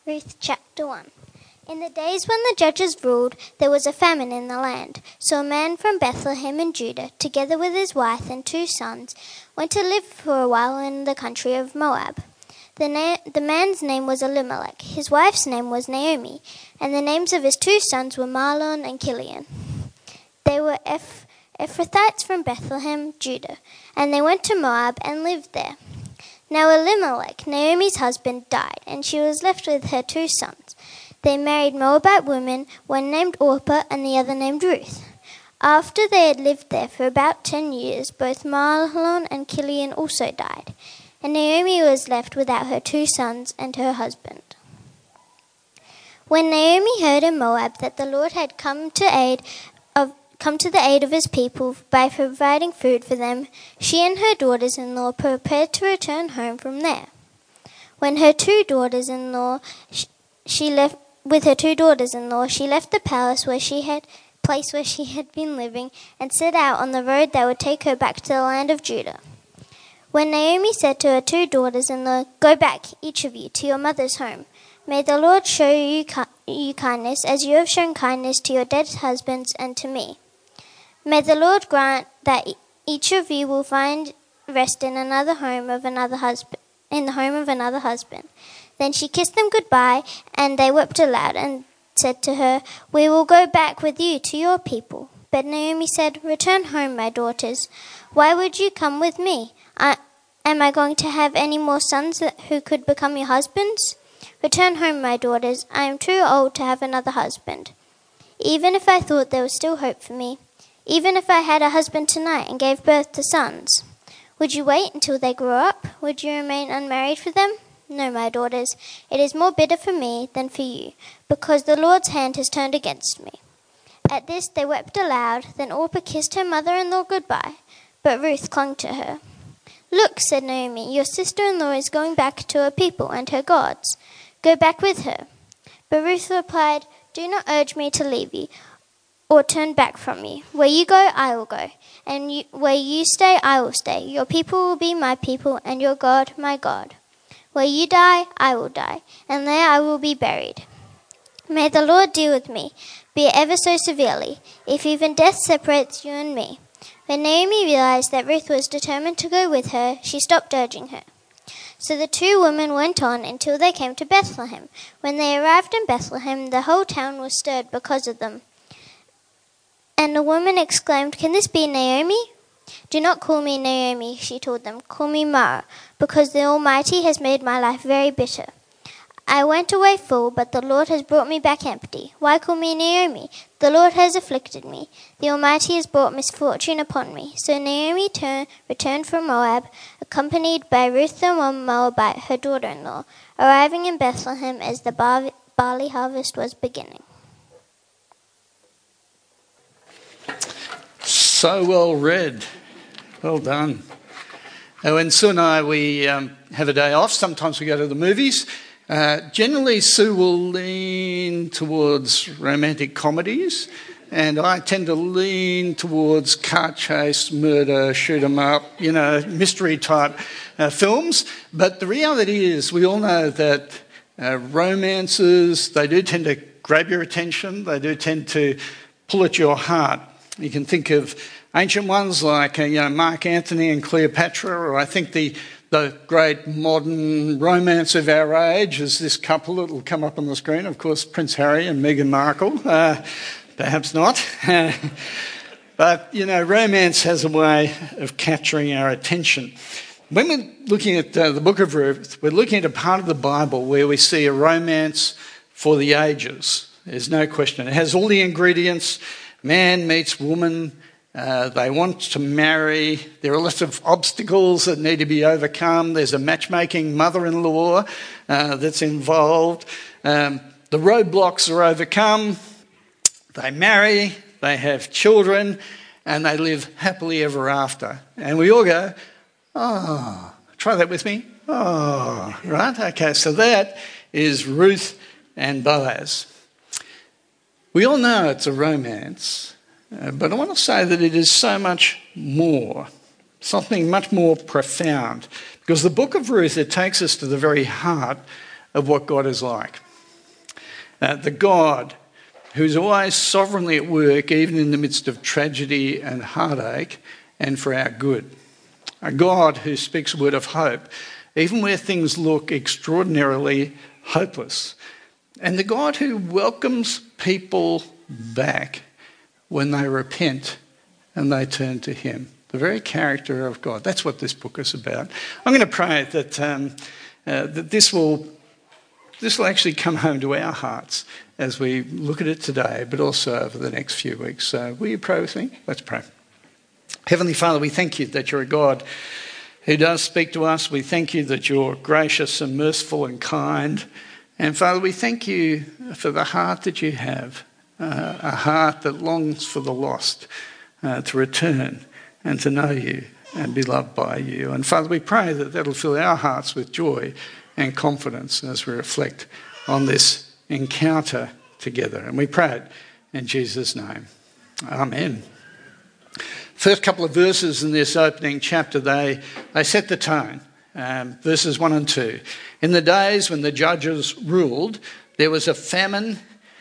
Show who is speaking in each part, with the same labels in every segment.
Speaker 1: Ruth chapter 1. In the days when the judges ruled, there was a famine in the land. So a man from Bethlehem in Judah, together with his wife and 2 sons, went to live for a while in the country of Moab. The man's name was Elimelech, his wife's name was Naomi, and the names of his 2 sons were Mahlon and Chilion. They were Ephrathites from Bethlehem, Judah, and they went to Moab and lived there. Now Elimelech, Naomi's husband, died, and she was left with her 2 sons. They married Moabite women, one named Orpah and the other named Ruth. After they had lived there for about 10 years, both Mahlon and Chilion also died, and Naomi was left without her 2 sons and her husband. When Naomi heard in Moab that the Lord had come to the aid of his people by providing food for them, she and her daughters-in-law prepared to return home from there. When her 2 daughters-in-law, she left the palace where she had been living and set out on the road that would take her back to the land of Judah. When Naomi said to her 2 daughters-in-law, "Go back, each of you, to your mother's home. May the Lord show you kindness as you have shown kindness to your dead husbands and to me. May the Lord grant that each of you will find rest in the home of another husband." Then she kissed them goodbye, and they wept aloud and said to her, "We will go back with you to your people." But Naomi said, "Return home, my daughters. Why would you come with me? Am I going to have any more sons who could become your husbands? Return home, my daughters. I am too old to have another husband. Even if I thought there was still hope for me, even if I had a husband tonight and gave birth to sons, would you wait until they grew up? Would you remain unmarried for them? No, my daughters, it is more bitter for me than for you, because the Lord's hand has turned against me." At this they wept aloud. Then Orpah kissed her mother-in-law goodbye, but Ruth clung to her. "Look," said Naomi, "your sister-in-law is going back to her people and her gods. Go back with her." But Ruth replied, "Do not urge me to leave you or turn back from you. Where you go, I will go, and where you stay, I will stay. Your people will be my people, and your God, my God. Where you die, I will die, and there I will be buried. May the Lord deal with me, be it ever so severely, if even death separates you and me." When Naomi realized that Ruth was determined to go with her, she stopped urging her. So the 2 women went on until they came to Bethlehem. When they arrived in Bethlehem, the whole town was stirred because of them. And the woman exclaimed, "Can this be Naomi?" "Do not call me Naomi," she told them. "Call me Mara, because the Almighty has made my life very bitter. I went away full, but the Lord has brought me back empty. Why call me Naomi? The Lord has afflicted me. The Almighty has brought misfortune upon me." So Naomi returned from Moab, accompanied by Ruth the Moabite, her daughter-in-law, arriving in Bethlehem as the barley harvest was beginning.
Speaker 2: So well read. Well done. When Sue and I, we have a day off. Sometimes we go to the movies. Generally, Sue will lean towards romantic comedies, and I tend to lean towards car chase, murder, shoot 'em up, mystery type films. But the reality is, we all know that romances, they do tend to grab your attention. They do tend to pull at your heart. You can think of ancient ones like Mark Antony and Cleopatra, or I think the great modern romance of our age is this couple that will come up on the screen, of course, Prince Harry and Meghan Markle. Perhaps not. But, romance has a way of capturing our attention. When we're looking at the book of Ruth, we're looking at a part of the Bible where we see a romance for the ages. There's no question. It has all the ingredients. Man meets woman. They want to marry. There are lots of obstacles that need to be overcome. There's a matchmaking mother-in-law that's involved. The roadblocks are overcome. They marry, they have children, and they live happily ever after. And we all go, "Oh," try that with me. "Oh," right? Okay, so that is Ruth and Boaz. We all know it's a romance, but I want to say that it is so much more, something much more profound. Because the book of Ruth, it takes us to the very heart of what God is like. the God who's always sovereignly at work, even in the midst of tragedy and heartache, and for our good. A God who speaks a word of hope, even where things look extraordinarily hopeless. And the God who welcomes people back when they repent and they turn to him. The very character of God. That's what this book is about. I'm going to pray that, that this will actually come home to our hearts as we look at it today, but also over the next few weeks. So will you pray with me? Let's pray. Heavenly Father, we thank you that you're a God who does speak to us. We thank you that you're gracious and merciful and kind. And Father, we thank you for the heart that you have, a heart that longs for the lost to return and to know you and be loved by you. And Father, we pray that that'll fill our hearts with joy and confidence as we reflect on this encounter together. And we pray it in Jesus' name. Amen. First couple of verses in this opening chapter, they set the tone. Verses 1 and 2. In the days when the judges ruled, there was a famine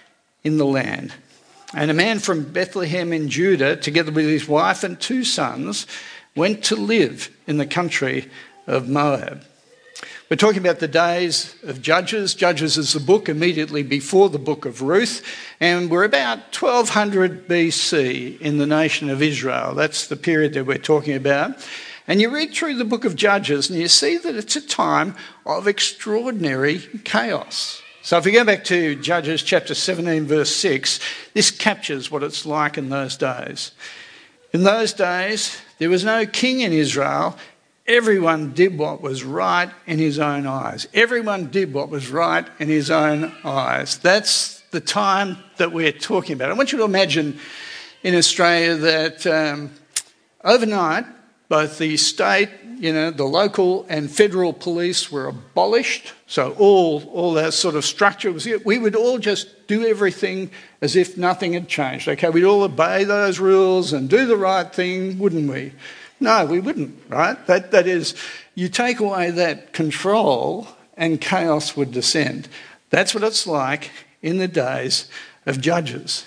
Speaker 2: in the land. And a man from Bethlehem in Judah, together with his wife and 2 sons, went to live in the country of Moab. We're talking about the days of Judges. Judges is the book immediately before the book of Ruth. And we're about 1200 BC in the nation of Israel. That's the period that we're talking about. And you read through the book of Judges and you see that it's a time of extraordinary chaos. So if we go back to Judges chapter 17 verse 6, this captures what it's like in those days. In those days, there was no king in Israel. Everyone did what was right in his own eyes. Everyone did what was right in his own eyes. That's the time that we're talking about. I want you to imagine in Australia that overnight, both the state, the local and federal police were abolished. So all that sort of structure was here. We would all just do everything as if nothing had changed. Okay, we'd all obey those rules and do the right thing, wouldn't we? No, we wouldn't, right? That is, you take away that control and chaos would descend. That's what it's like in the days of Judges.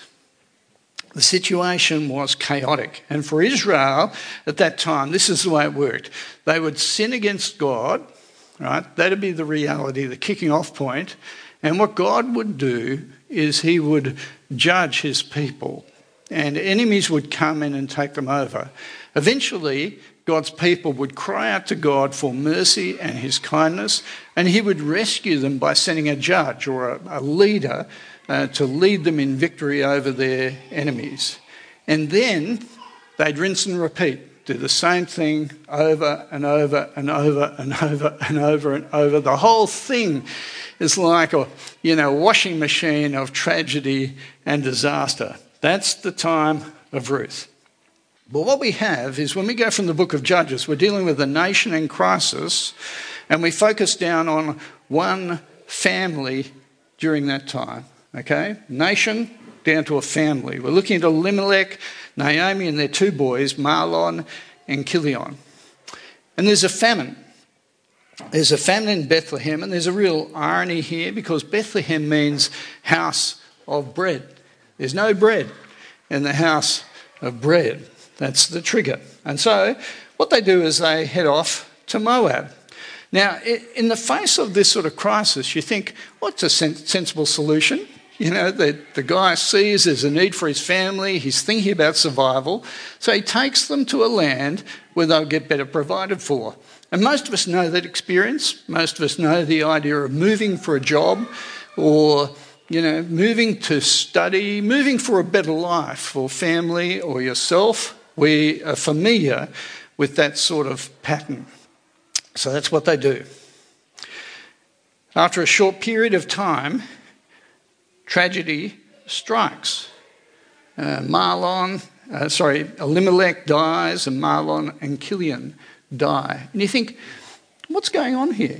Speaker 2: The situation was chaotic. And for Israel at that time, this is the way it worked. They would sin against God, right? That'd be the reality, the kicking off point. And what God would do is he would judge his people. And enemies would come in and take them over. Eventually, God's people would cry out to God for mercy and his kindness, and he would rescue them by sending a judge or a leader to lead them in victory over their enemies. And then they'd rinse and repeat, do the same thing over and over and over and over and over and over. The whole thing is like a washing machine of tragedy and disaster. That's the time of Ruth. But what we have is when we go from the book of Judges, we're dealing with a nation in crisis, and we focus down on one family during that time. Okay? Nation down to a family. We're looking at Elimelech, Naomi and their 2 boys, Mahlon and Chilion. And there's a famine. There's a famine in Bethlehem, and there's a real irony here because Bethlehem means house of bread. There's no bread in the house of bread. That's the trigger. And so what they do is they head off to Moab. Now, in the face of this sort of crisis, you think, what's a sensible solution? The guy sees there's a need for his family. He's thinking about survival. So he takes them to a land where they'll get better provided for. And most of us know that experience. Most of us know the idea of moving for a job or, moving to study, moving for a better life for family or yourself. We are familiar with that sort of pattern. So that's what they do. After a short period of time, tragedy strikes. Elimelech dies and Mahlon and Chilion die. And you think, what's going on here?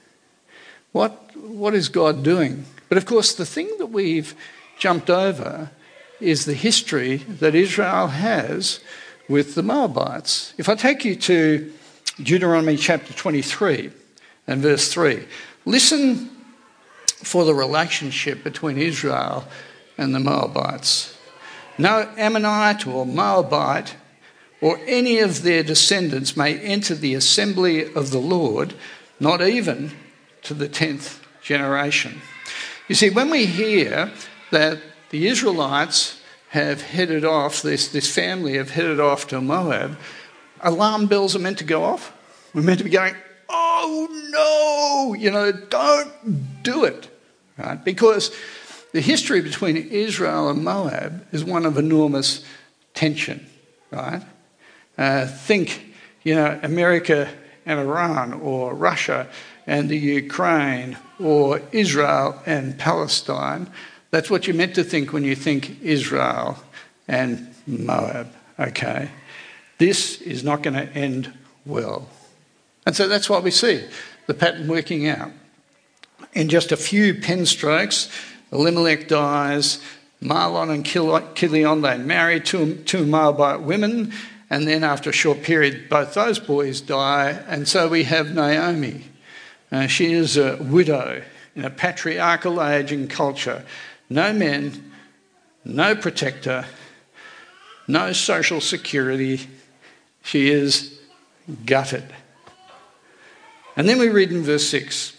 Speaker 2: What is God doing? But of course, the thing that we've jumped over is the history that Israel has with the Moabites. If I take you to Deuteronomy chapter 23 and verse 3, listen for the relationship between Israel and the Moabites. No Ammonite or Moabite or any of their descendants may enter the assembly of the Lord, not even to the 10th generation. You see, when we hear that the Israelites have headed off, this family have headed off to Moab, alarm bells are meant to go off. We're meant to be going, oh no, don't do it, right? Because the history between Israel and Moab is one of enormous tension, right? Think, America and Iran, or Russia and the Ukraine, or Israel and Palestine. That's what you're meant to think when you think Israel and Moab, okay? This is not going to end well. And so that's what we see, the pattern working out. In just a few pen strokes, Elimelech dies, Mahlon and Chilion, they marry two Moabite women, and then after a short period, both those boys die, and so we have Naomi. She is a widow in a patriarchal age and culture. No men, no protector, no social security. She is gutted. And then we read in verse 6.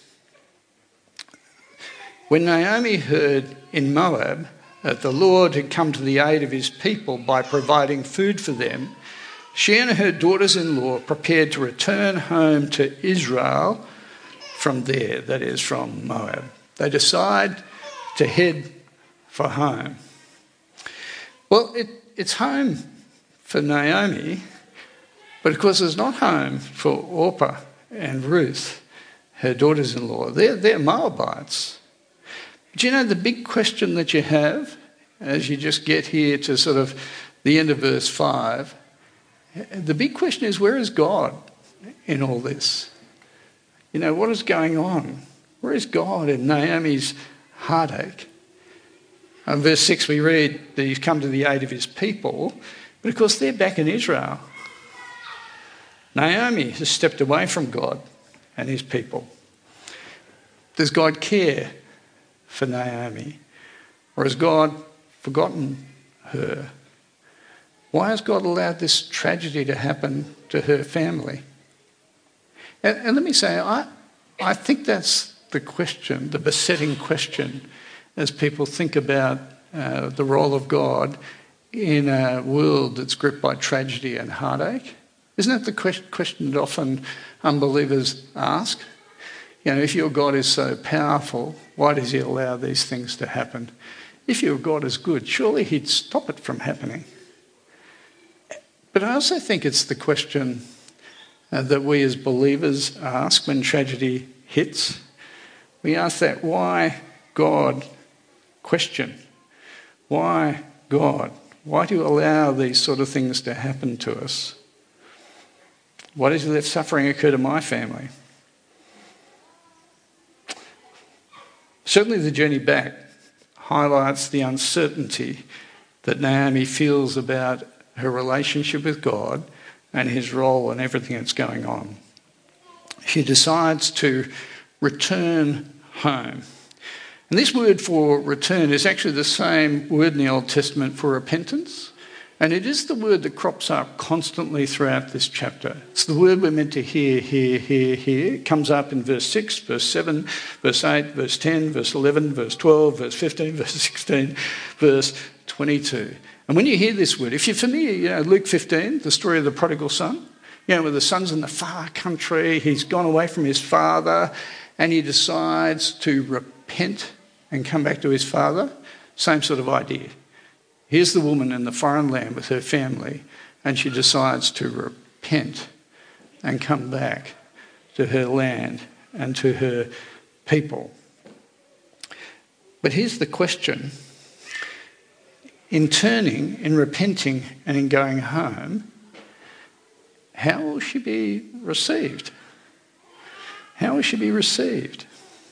Speaker 2: When Naomi heard in Moab that the Lord had come to the aid of his people by providing food for them, she and her daughters-in-law prepared to return home to Israel from there, that is, from Moab. They decide to head for home. Well, it's home for Naomi, but of course it's not home for Orpah and Ruth, her daughters-in-law. They're Moabites. Do you know the big question that you have as you just get here to sort of the end of verse 5? The big question is, where is God in all this? What is going on? Where is God in Naomi's heartache? In verse 6 we read that he's come to the aid of his people, but of course they're back in Israel. Naomi has stepped away from God and his people. Does God care for Naomi? Or has God forgotten her? Why has God allowed this tragedy to happen to her family? And let me say, I think that's the question, the besetting question, as people think about the role of God in a world that's gripped by tragedy and heartache. Isn't that the question that often unbelievers ask? If your God is so powerful, why does he allow these things to happen? If your God is good, surely he'd stop it from happening. But I also think it's the question that we as believers ask when tragedy hits. We ask that, why God? Question. Why God? Why do you allow these sort of things to happen to us? Why does he let suffering occur to my family? Certainly the journey back highlights the uncertainty that Naomi feels about her relationship with God and his role in everything that's going on. She decides to return home. And this word for return is actually the same word in the Old Testament for repentance. And it is the word that crops up constantly throughout this chapter. It's the word we're meant to hear. It comes up in verse 6, verse 7, verse 8, verse 10, verse 11, verse 12, verse 15, verse 16, verse 22. And when you hear this word, if you're familiar, Luke 15, the story of the prodigal son, where the son's in the far country, he's gone away from his father, and he decides to repent and come back to his father. Same sort of idea. Here's the woman in the foreign land with her family, and she decides to repent and come back to her land and to her people. But here's the question. In turning, in repenting, and in going home, how will she be received? How will she be received?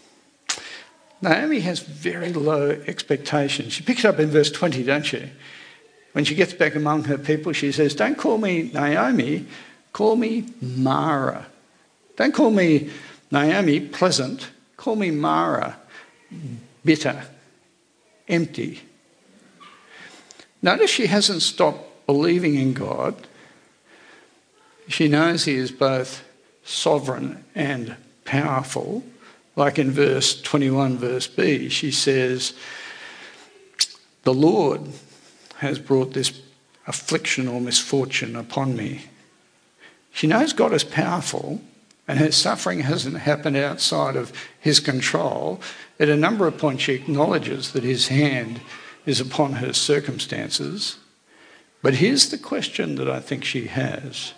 Speaker 2: Naomi has very low expectations. She picks up in verse 20, don't she? When she gets back among her people, she says, don't call me Naomi, call me Mara. Don't call me Naomi, pleasant, call me Mara. bitter, empty. Notice she hasn't stopped believing in God. She knows he is both sovereign and powerful. Like in verse 21, verse B, she says, the Lord has brought this affliction or misfortune upon me. She knows God is powerful and her suffering hasn't happened outside of his control. At a number of points she acknowledges that his hand is upon her circumstances. But here's the question that I think she has.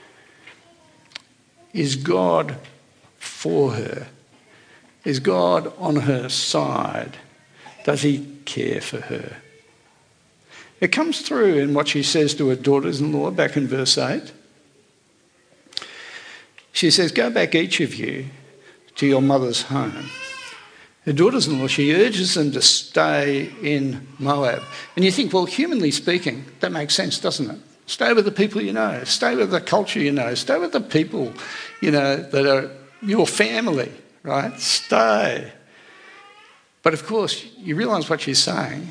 Speaker 2: Is God for her? Is God on her side? Does he care for her? It comes through in what she says to her daughters-in-law back in verse 8. She says, go back each of you to your mother's home. Her daughters-in-law, she urges them to stay in Moab. And you think, well, humanly speaking, that makes sense, doesn't it? Stay with the people you know. Stay with the culture you know. Stay with the people, that are your family, right? Stay. But of course, you realise what she's saying.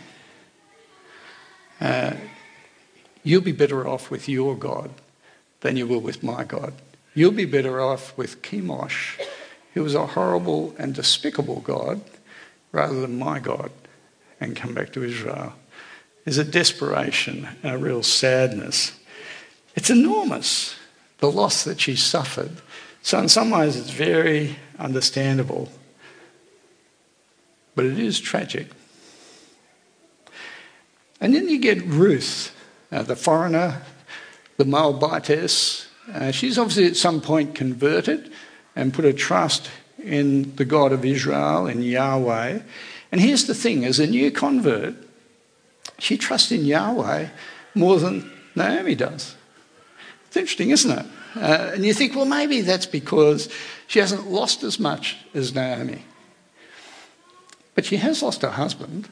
Speaker 2: You'll be better off with your God than you will with my God. You'll be better off with Chemosh, who was a horrible and despicable God, rather than my God, and come back to Israel. There's a desperation and a real sadness. It's enormous, the loss that she suffered. So in some ways it's very understandable. But it is tragic. And then you get Ruth, the foreigner, the Moabitess. She's obviously at some point converted and put her trust in the God of Israel, in Yahweh. And here's the thing, as a new convert, she trusts in Yahweh more than Naomi does. It's interesting, isn't it? And you think, well, maybe that's because she hasn't lost as much as Naomi. But she has lost her husband.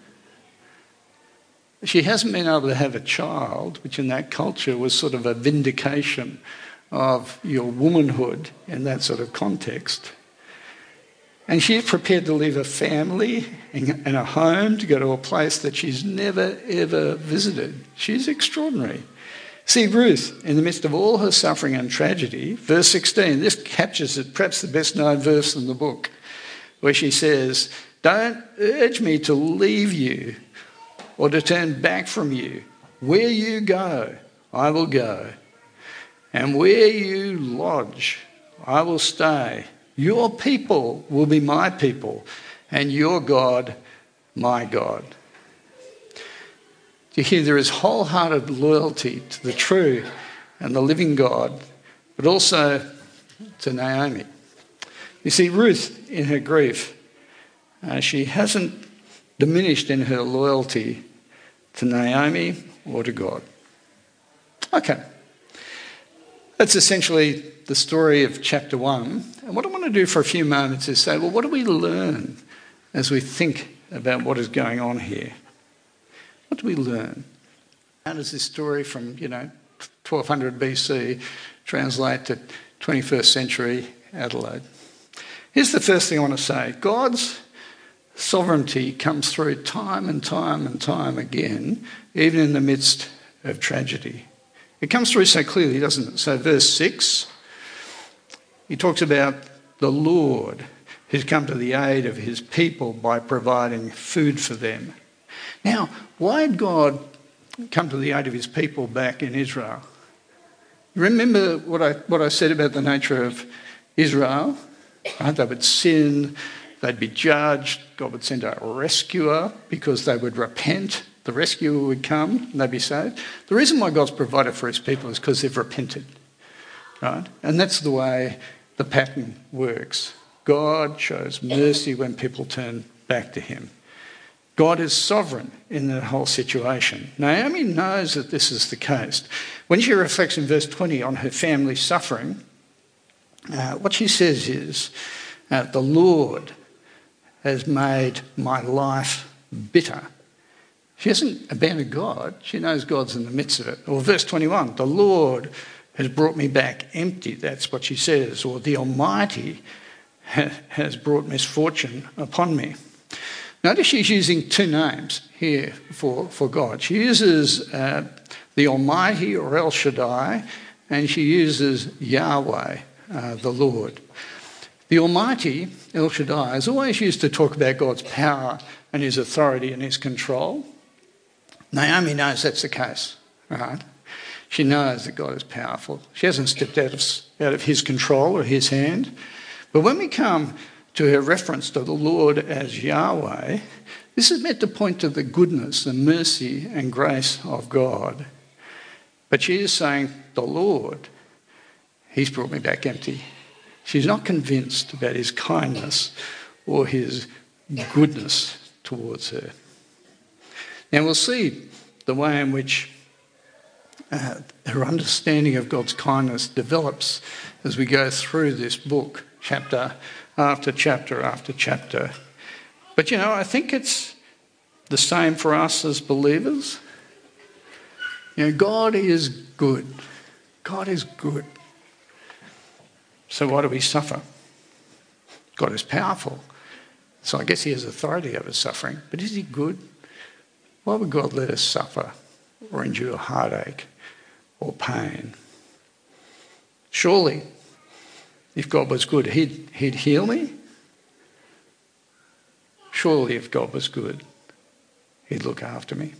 Speaker 2: She hasn't been able to have a child, which in that culture was sort of a vindication of your womanhood in that sort of context. And she's prepared to leave a family and a home to go to a place that she's never, ever visited. She's extraordinary. See, Ruth, in the midst of all her suffering and tragedy, verse 16, this captures it, perhaps the best known verse in the book, where she says, don't urge me to leave you or to turn back from you. Where you go, I will go. And where you lodge, I will stay. Your people will be my people, and your God, my God. You hear there is wholehearted loyalty to the true and the living God, but also to Naomi. You see, Ruth, in her grief, she hasn't diminished in her loyalty to Naomi or to God. Okay. That's essentially the story of chapter 1. And what I want to do for a few moments is say, well, what do we learn as we think about what is going on here? What do we learn? How does this story from, 1200 BC translate to 21st century Adelaide? Here's the first thing I want to say. God's sovereignty comes through time and time and time again, even in the midst of tragedy. It comes through so clearly, doesn't it? So verse 6, he talks about the Lord who's come to the aid of his people by providing food for them. Now, why had God come to the aid of his people back in Israel? Remember what I said about the nature of Israel? Right? They would sin, they'd be judged, God would send a rescuer because they would repent. The rescuer would come and they'd be saved. The reason why God's provided for his people is because they've repented. Right? And that's the way the pattern works. God shows mercy when people turn back to him. God is sovereign in that whole situation. Naomi knows that this is the case. When she reflects in verse 20 on her family's suffering, what she says is, the Lord has made my life bitter. She hasn't abandoned God. She knows God's in the midst of it. Or verse 21, the Lord has brought me back empty. That's what she says. Or the Almighty has brought misfortune upon me. Notice she's using two names here for God. She uses the Almighty, or El Shaddai, and she uses Yahweh, the Lord. The Almighty, El Shaddai, is always used to talk about God's power and his authority and his control. Naomi knows that's the case, right? She knows that God is powerful. She hasn't stepped out of his control or his hand. But when we come to her reference to the Lord as Yahweh, this is meant to point to the goodness and mercy and grace of God. But she is saying, the Lord, he's brought me back empty. She's not convinced about his kindness or his goodness towards her. Now we'll see the way in which her understanding of God's kindness develops as we go through this book, chapter after chapter after chapter. But I think it's the same for us as believers. God is good. God is good. So why do we suffer? God is powerful. So I guess he has authority over suffering. But is he good? Why would God let us suffer or endure heartache or pain? Surely, if God was good, he'd heal me. Surely, if God was good, he'd look after me.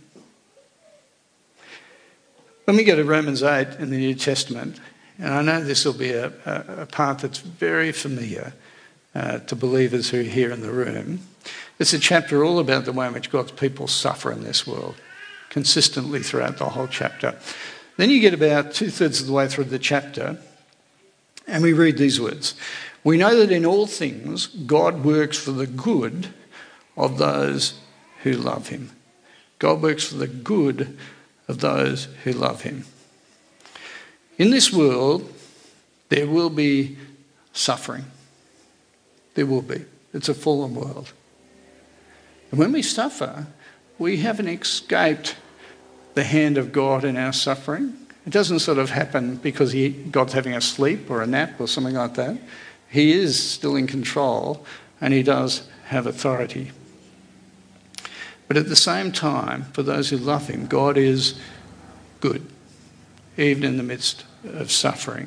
Speaker 2: When we go to Romans 8 in the New Testament, and I know this will be a part that's very familiar to believers who are here in the room, it's a chapter all about the way in which God's people suffer in this world, consistently throughout the whole chapter. Then you get about 2/3 of the way through the chapter, and we read these words. We know that in all things God works for the good of those who love him. God works for the good of those who love him. In this world, there will be suffering. There will be. It's a fallen world. And when we suffer, we haven't escaped the hand of God in our suffering. It doesn't sort of happen because God's having a sleep or a nap or something like that. He is still in control and he does have authority. But at the same time, for those who love him, God is good, even in the midst of suffering.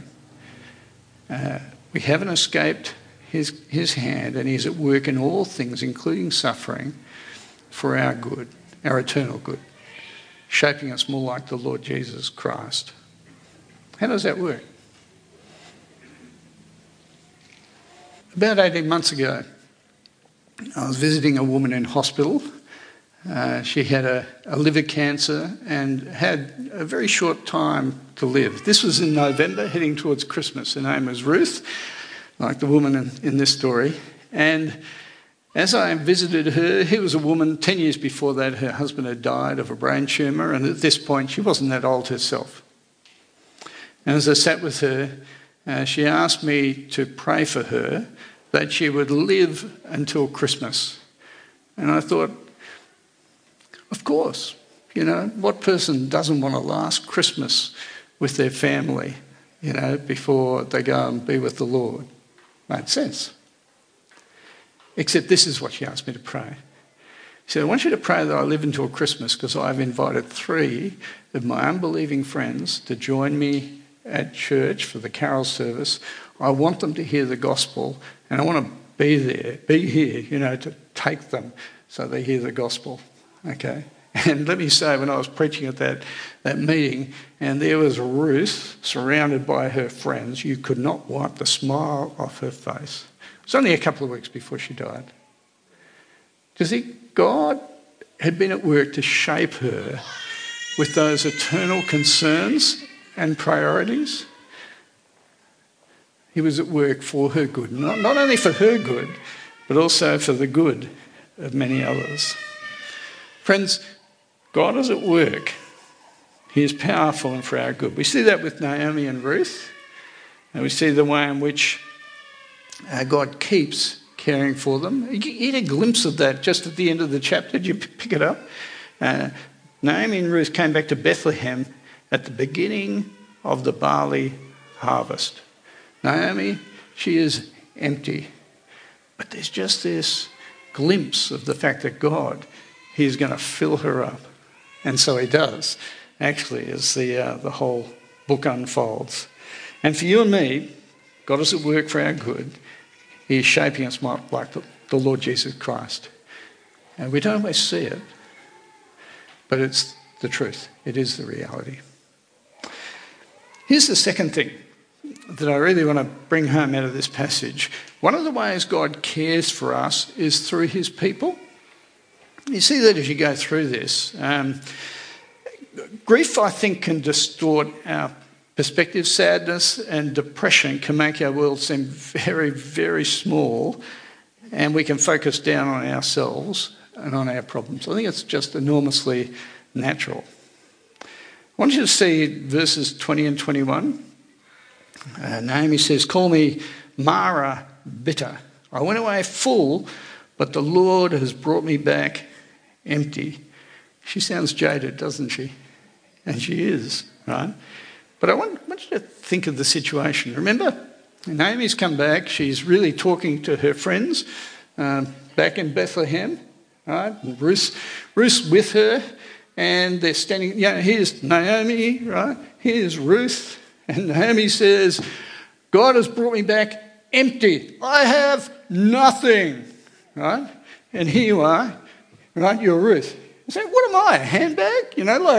Speaker 2: We haven't escaped his hand, and he's at work in all things, including suffering, for our good, our eternal good, shaping us more like the Lord Jesus Christ. How does that work? About 18 months ago, I was visiting a woman in hospital. She had a liver cancer and had a very short time to live. This was in November, heading towards Christmas. Her name was Ruth, like the woman in this story. And as I visited her, here was a woman, 10 years before that, her husband had died of a brain tumour, and at this point she wasn't that old herself. And as I sat with her, she asked me to pray for her that she would live until Christmas. And I thought, of course, what person doesn't want to last Christmas with their family, before they go and be with the Lord? Made sense. Except this is what she asked me to pray. She said, I want you to pray that I live until Christmas because I've invited 3 of my unbelieving friends to join me at church for the carol service. I want them to hear the gospel and I want to be here, to take them so they hear the gospel. Okay? And let me say, when I was preaching at that meeting, and there was Ruth surrounded by her friends, you could not wipe the smile off her face. It was only a couple of weeks before she died. Do you think God had been at work to shape her with those eternal concerns and priorities? He was at work for her good, not only for her good, but also for the good of many others. Friends, God is at work. He is powerful and for our good. We see that with Naomi and Ruth, and we see the way in which God keeps caring for them. You get a glimpse of that just at the end of the chapter. Did you pick it up? Naomi and Ruth came back to Bethlehem at the beginning of the barley harvest. Naomi, she is empty. But there's just this glimpse of the fact that God, he's going to fill her up. And so he does, actually, as the whole book unfolds. And for you and me, God is at work for our good. He is shaping us like the Lord Jesus Christ. And we don't always see it, but it's the truth. It is the reality. Here's the second thing that I really want to bring home out of this passage. One of the ways God cares for us is through his people. You see that as you go through this. Grief, I think, can distort our perspective. Sadness and depression can make our world seem very, very small, and we can focus down on ourselves and on our problems. I think it's just enormously natural. I want you to see verses 20 and 21. Naomi says, "Call me Mara bitter. I went away full, but the Lord has brought me back empty." She sounds jaded, doesn't she? And she is, right? But I want you to think of the situation. Remember, Naomi's come back. She's really talking to her friends back in Bethlehem, right? And Ruth's with her, and they're standing. Here's Naomi, right? Here's Ruth, and Naomi says, "God has brought me back empty. I have nothing," right? And here you are, right? You're Ruth. You say, "What am I? A handbag?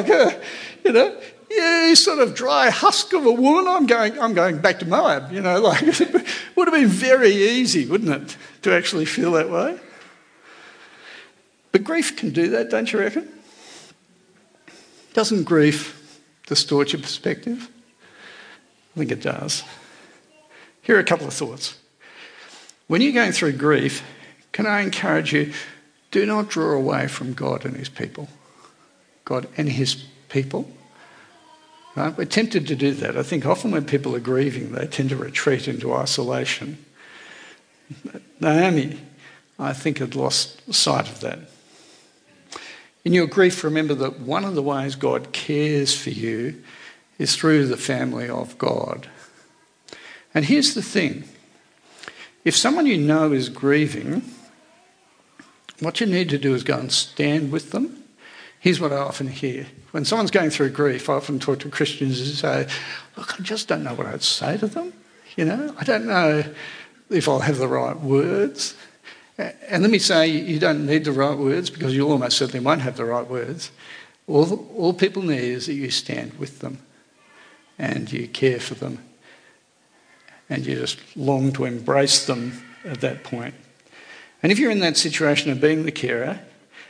Speaker 2: You sort of dry husk of a woman. I'm going back to Moab." It would have been very easy, wouldn't it, to actually feel that way? But grief can do that, don't you reckon? Doesn't grief distort your perspective? I think it does. Here are a couple of thoughts. When you're going through grief, can I encourage you, do not draw away from God and his people. God and his people. Right? We're tempted to do that. I think often when people are grieving, they tend to retreat into isolation. Naomi, I think, had lost sight of that. In your grief, remember that one of the ways God cares for you is through the family of God. And here's the thing. If someone you know is grieving, what you need to do is go and stand with them. Here's what I often hear. When someone's going through grief, I often talk to Christians and say, "Look, I just don't know what I'd say to them. I don't know if I'll have the right words." And let me say, you don't need the right words, because you almost certainly won't have the right words. All people need is that you stand with them and you care for them and you just long to embrace them at that point. And if you're in that situation of being the carer,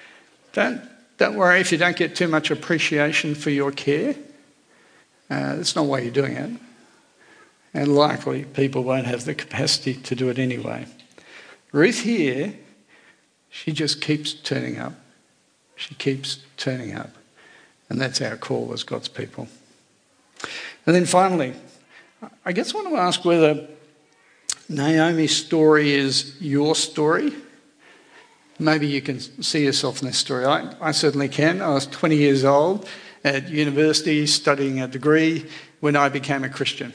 Speaker 2: don't worry if you don't get too much appreciation for your care. That's not why you're doing it. And likely people won't have the capacity to do it anyway. Ruth here, she just keeps turning up. She keeps turning up. And that's our call as God's people. And then finally, I guess I want to ask whether Naomi's story is your story. Maybe you can see yourself in this story. I certainly can. I was 20 years old at university studying a degree when I became a Christian.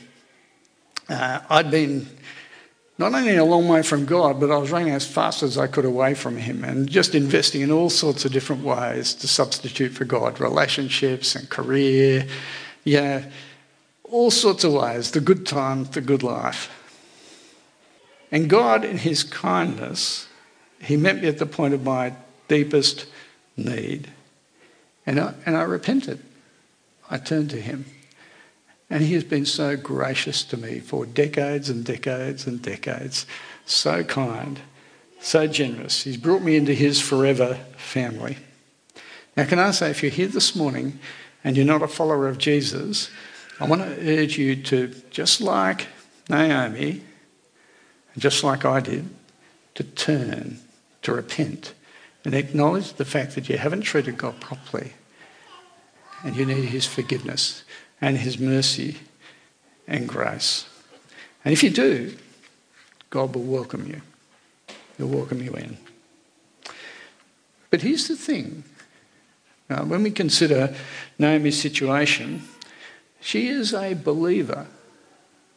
Speaker 2: I'd been not only a long way from God, but I was running as fast as I could away from him and just investing in all sorts of different ways to substitute for God, relationships and career, all sorts of ways, the good time, the good life. And God, in his kindness, he met me at the point of my deepest need. And I repented. I turned to him. And he has been so gracious to me for decades and decades and decades. So kind, so generous. He's brought me into his forever family. Now, can I say, if you're here this morning and you're not a follower of Jesus, I want to urge you to, just like Naomi, just like I did, to turn, to repent, and acknowledge the fact that you haven't treated God properly and you need his forgiveness and his mercy and grace. And if you do, God will welcome you. He'll welcome you in. But here's the thing. When we consider Naomi's situation, she is a believer.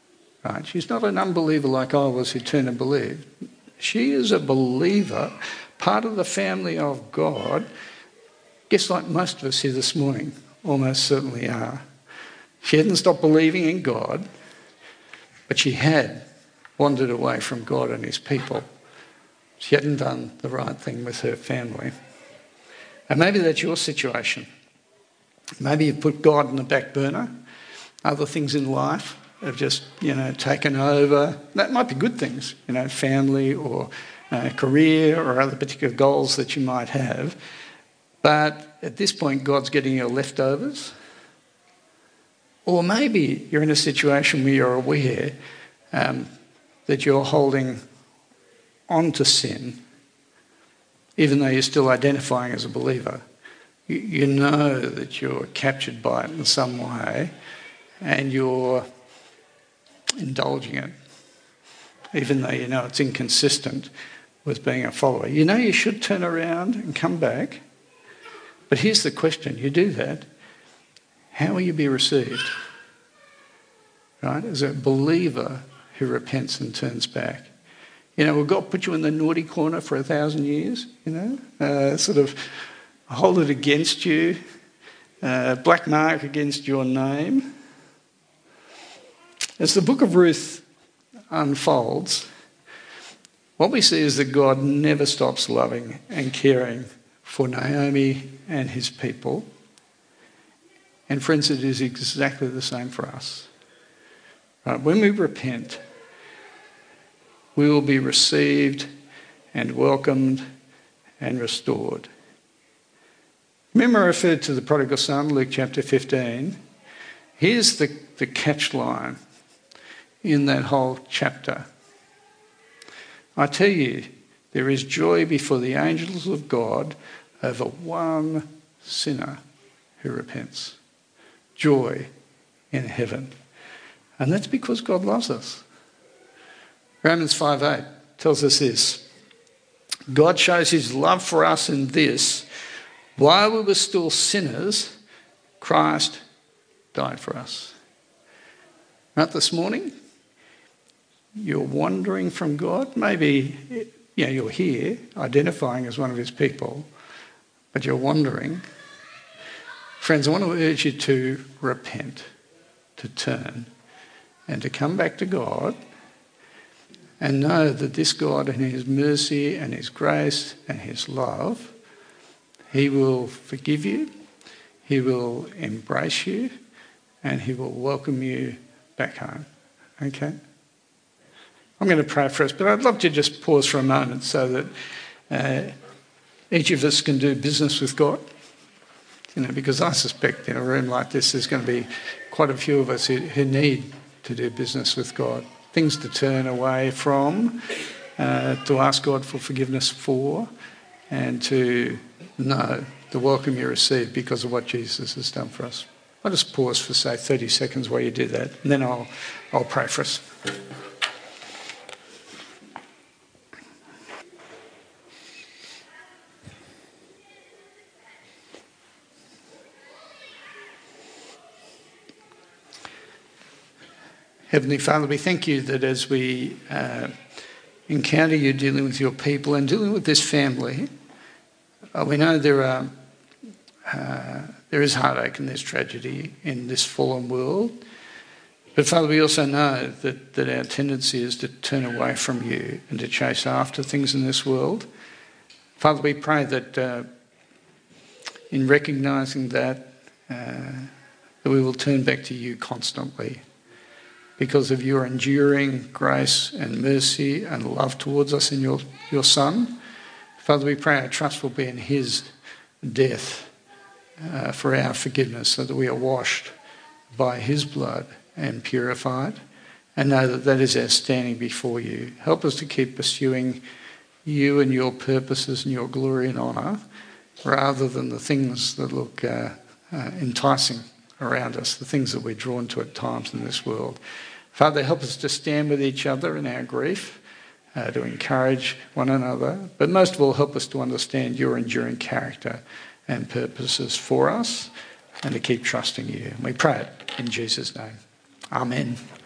Speaker 2: Right? She's not an unbeliever like I was who turned and believed. She is a believer, part of the family of God, guess like most of us here this morning almost certainly are. She hadn't stopped believing in God, but she had wandered away from God and his people. She hadn't done the right thing with her family. And maybe that's your situation. Maybe you've put God on the back burner. Other things in life have just, taken over. That might be good things, family or career or other particular goals that you might have. But at this point, God's getting your leftovers. Or maybe you're in a situation where you're aware that you're holding on to sin, even though you're still identifying as a believer. You know that you're captured by it in some way and you're indulging it, even though you know it's inconsistent with being a follower. You know you should turn around and come back, but here's the question. You do that, how will you be received? Right? As a believer who repents and turns back. Will God put you in the naughty corner for 1,000 years? Sort of hold it against you, black mark against your name. As the book of Ruth unfolds, what we see is that God never stops loving and caring for Naomi and his people. And friends, it is exactly the same for us. Right? When we repent, we will be received and welcomed and restored. Remember I referred to the prodigal son, Luke chapter 15. Here's the catch line in that whole chapter. I tell you, there is joy before the angels of God over one sinner who repents. Joy in heaven. And that's because God loves us. Romans 5:8 tells us this. God shows his love for us in this: while we were still sinners, Christ died for us. Right, this morning, you're wandering from God. Maybe you're here, identifying as one of his people, but you're wandering. Friends, I want to urge you to repent, to turn, and to come back to God and know that this God in his mercy and his grace and his love, he will forgive you, he will embrace you, and he will welcome you back home. Okay? I'm going to pray for us, but I'd love to just pause for a moment so that each of us can do business with God. Because I suspect in a room like this there's going to be quite a few of us who need to do business with God. Things to turn away from, to ask God for forgiveness for, and to know the welcome you receive because of what Jesus has done for us. I'll just pause for, say, 30 seconds while you do that, and then I'll pray for us. Heavenly Father, we thank you that as we encounter you dealing with your people and dealing with this family, we know there is heartache and there's tragedy in this fallen world. But Father, we also know that our tendency is to turn away from you and to chase after things in this world. Father, we pray that in recognising that we will turn back to you constantly, because of your enduring grace and mercy and love towards us in your Son. Father, we pray our trust will be in his death for our forgiveness, so that we are washed by his blood and purified, and know that that is our standing before you. Help us to keep pursuing you and your purposes and your glory and honour, rather than the things that look enticing around us, the things that we're drawn to at times in this world. Father, help us to stand with each other in our grief, to encourage one another, but most of all, help us to understand your enduring character and purposes for us, and to keep trusting you. And we pray it in Jesus' name. Amen.